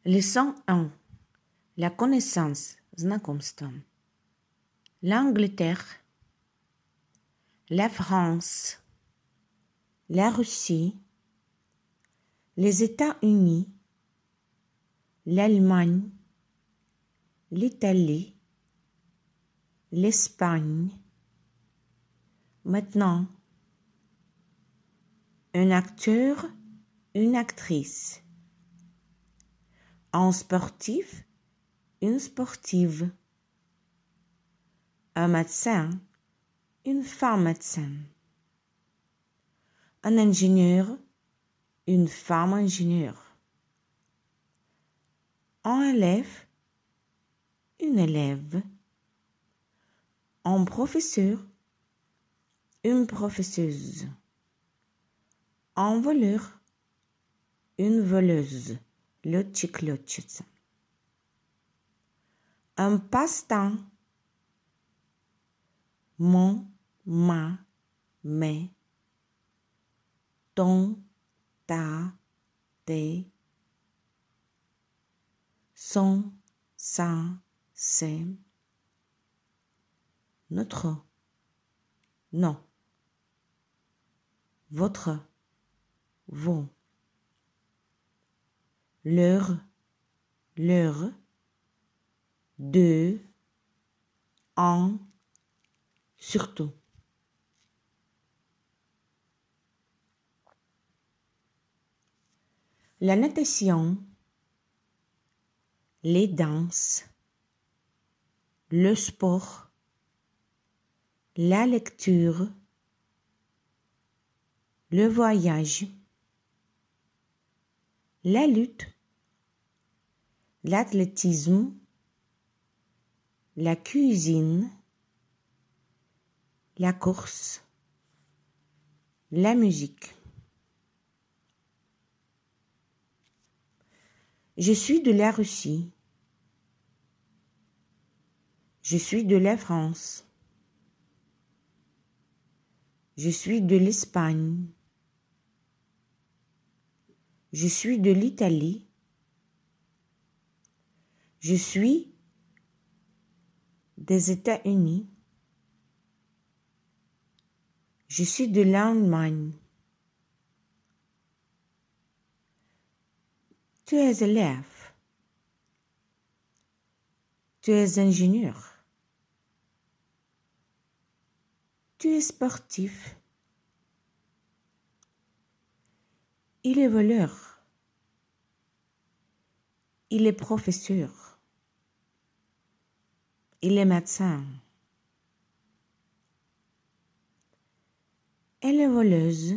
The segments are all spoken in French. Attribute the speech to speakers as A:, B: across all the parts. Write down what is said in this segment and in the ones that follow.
A: Leçon 1. La connaissance, знакомство. L'Angleterre, la France, la Russie, les États-Unis, l'Allemagne, l'Italie, l'Espagne. Maintenant, un acteur, une actrice. Un sportif, une sportive. Un médecin, une femme médecin. Un ingénieur, une femme ingénieur. Un élève, une élève. Un professeur, une professeuse. Un voleur, une voleuse. Летчик, летчица. Un passe-temps. Mon, ma, mes. Ton, ta, tes. Son, sa, ses. Notre. Non. Votre. Vos. Leur. De. En. Surtout. La natation, les danses, le sport, la lecture, le voyage, la lutte, l'athlétisme, la cuisine, la course, la musique. Je suis de la Russie. Je suis de la France. Je suis de l'Espagne. Je suis de l'Italie. Je suis des États-Unis. Je suis de l'Allemagne. Tu es élève. Tu es ingénieur. Tu es sportif. Il est voleur. Il est professeur. Il est médecin. Elle est voleuse.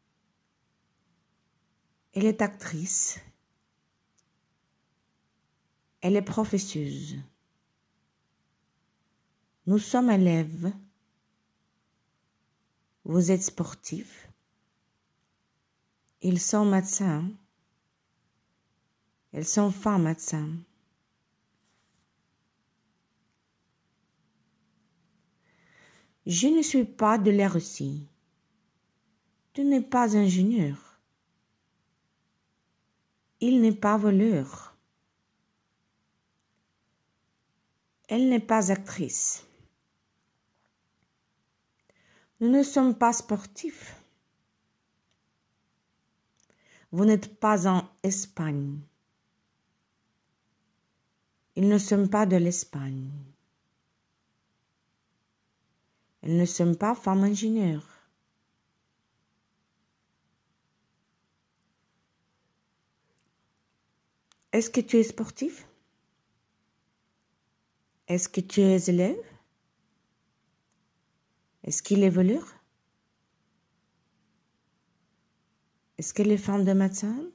A: Elle est actrice. Elle est professeuse. Nous sommes élèves. Vous êtes sportif. Ils sont médecins. Elles sont femmes médecins. Je ne suis pas de la Russie. Tu n'es pas ingénieur. Il n'est pas voleur. Elle n'est pas actrice. Nous ne sommes pas sportifs. Vous n'êtes pas en Espagne. Ils ne sont pas de l'Espagne. Elles ne sont pas femmes ingénieures. Est-ce que tu es sportif? Est-ce que tu es élève? Est-ce qu'il est voleur? Est-ce qu'elle est femme de médecin?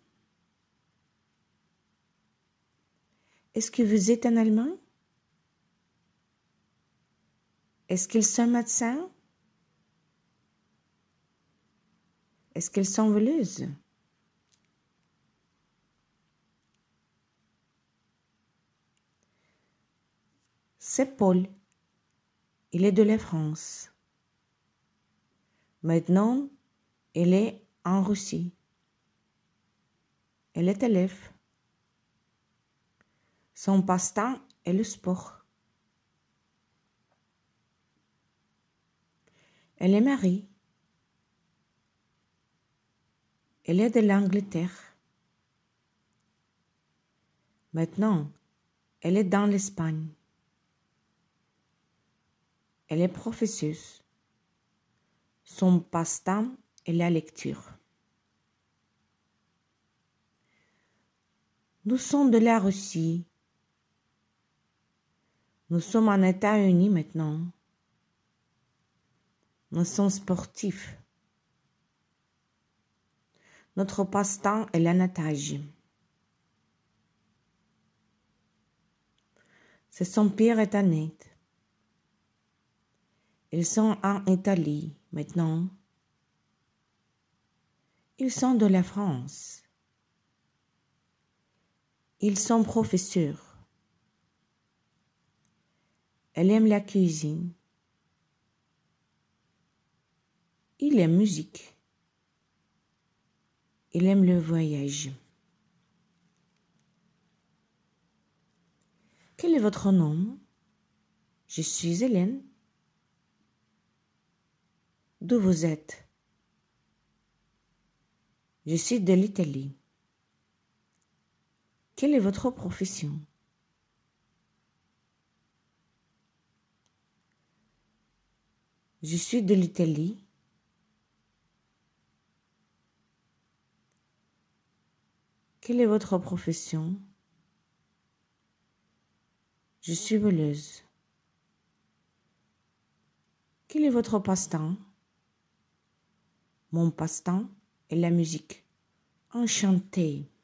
A: Est-ce que vous êtes un Allemand? Est-ce qu'ils sont médecins? Est-ce qu'elles sont voleuses? C'est Paul. Il est de la France. Maintenant, il est en Russie. Elle est élève. Son passe-temps est le sport. Elle est mariée. Elle est de l'Angleterre. Maintenant, elle est dans l'Espagne. Elle est professeuse. Son passe-temps est la lecture. Nous sommes de la Russie. Nous sommes en États-Unis maintenant. Nous sommes sportifs. Notre passe-temps est la natation. C'est son pire est net. Ils sont en Italie maintenant. Ils sont de la France. Ils sont professeurs. Elle aime la cuisine. Il aime musique. Il aime le voyage. Quel est votre nom? Je suis Hélène. D'où vous êtes? Je suis de l'Italie. Quelle est votre profession? Je suis de l'Italie. Quelle est votre profession? Je suis voleuse. Quel est votre passe-temps? Mon passe-temps est la musique. Enchantée.